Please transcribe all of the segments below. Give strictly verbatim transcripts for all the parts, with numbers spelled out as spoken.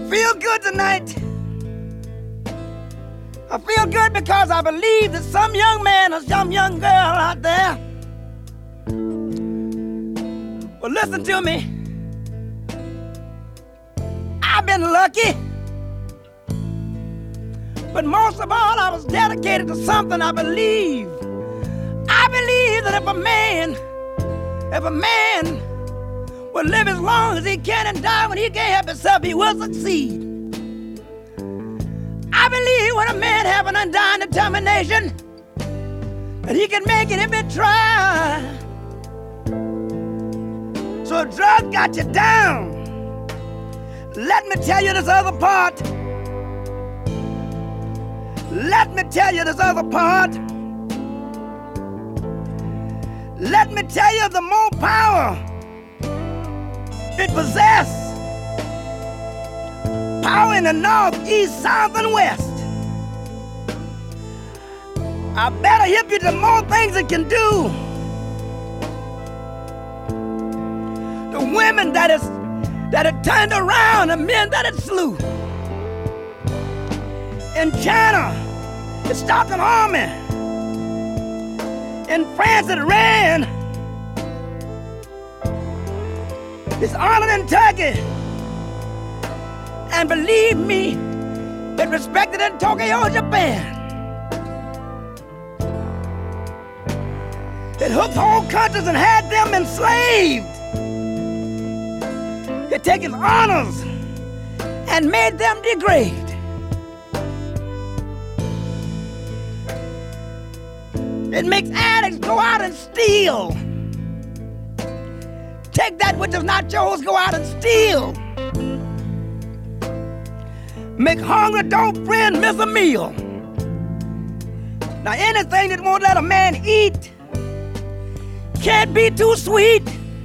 feel good tonight. I feel good because I believe that some young man or some young girl out there will listen to me. I've been lucky, but most of all, I was dedicated to something I believe. I believe that if a man, if a man will live as long as he can and die when he can't help himself, he will succeed. I believe when a man have an undying determination that he can make it if he try. So if drugs got you down, let me tell you this other part. Let me tell you this other part. Let me tell you the more power it possesses. Power in the north, east, south, and west. I better hip you to more things it can do. The women that is that it turned around, the men that it slew. In China, it stopped an army. In France, it ran. It's honored in Turkey. And believe me, it respected in Tokyo, Japan. It hooked whole countries and had them enslaved. It took its honors and made them degrade. It makes addicts go out and steal. Take that which is not yours, go out and steal. Make hungry dope friends miss a meal. Now anything that won't let a man eat can't be too sweet.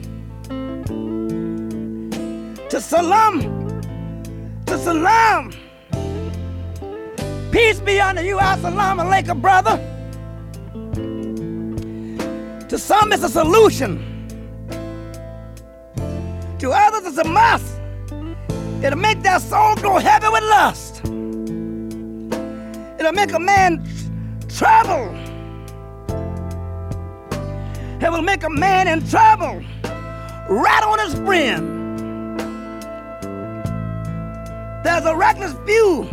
To Salam, to Salam, peace be unto you, Assalamu alaikum, brother. To some it's a solution. To others it's a must. It'll make their soul go heavy with lust. It'll make a man trouble. It will make a man in trouble rat on his friend. There's a reckless few.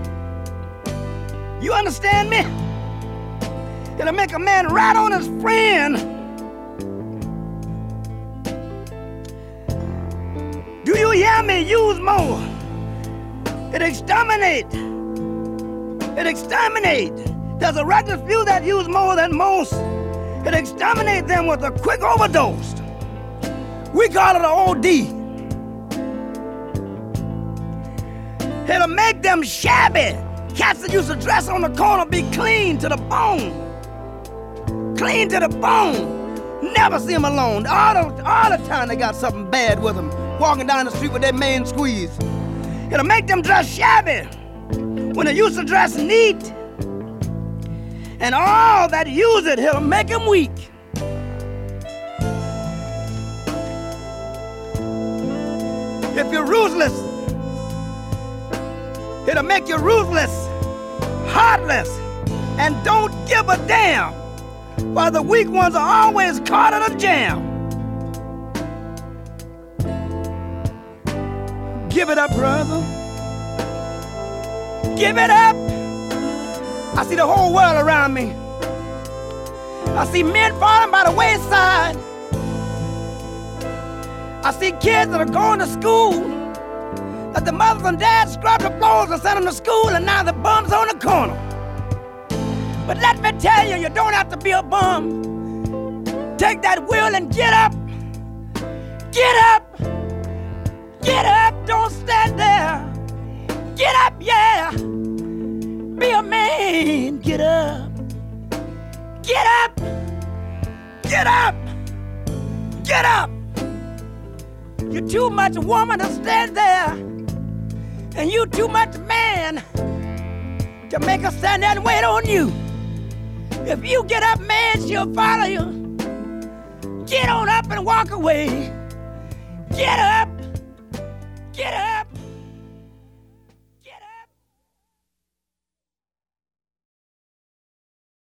You understand me? It'll make a man rat on his friend. Do you hear me? Use more. It exterminate. It exterminate. There's a reckless few that use more than most. It exterminate them with a quick overdose. We call it an O D. It'll make them shabby. Cats that used to dress on the corner be clean to the bone. Clean to the bone. Never see them alone. All the, all the time they got something bad with them. Walking down the street with their main squeeze. It'll make them dress shabby when they used to dress neat. And all that use it, it'll make them weak. If you're ruthless, it'll make you ruthless, heartless, and don't give a damn, while the weak ones are always caught in a jam. Give it up, brother. Give it up. I see the whole world around me. I see men falling by the wayside. I see kids that are going to school, that the mothers and dads scrub the floors and send them to school, and now the bum's on the corner. But let me tell you, you don't have to be a bum. Take that wheel and get up. Get up. Get up. Don't stand there. Get up, yeah. Be a man. Get up. Get up. Get up. Get up. You're too much woman to stand there, and you too much man to make her stand there and wait on you. If you get up, man, she'll follow you. Get on up and walk away. Get up.